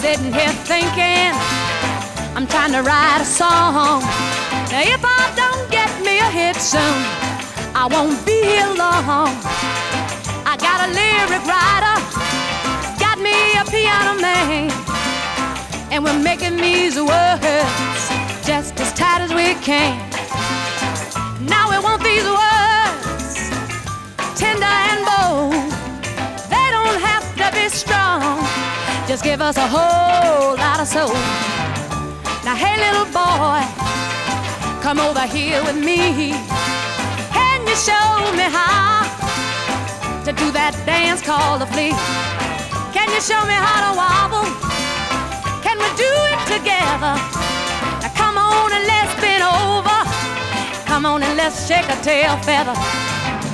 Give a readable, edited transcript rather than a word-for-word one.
sitting here thinking I'm trying to write a song. Now if I don't get me a hit soon, I won't be here long. I got a lyric writer, got me a piano man, and we're making these words just as tight as we can. Now we want these words tender and bold. They don't have to be strong, just give us a whole lot of soul. Now hey little boy, come over here with me. Can you show me how to do that dance called the flea? Can you show me how to wobble? Can we do it together? Now come on and let's bend over. Come on and let's shake a tail feather.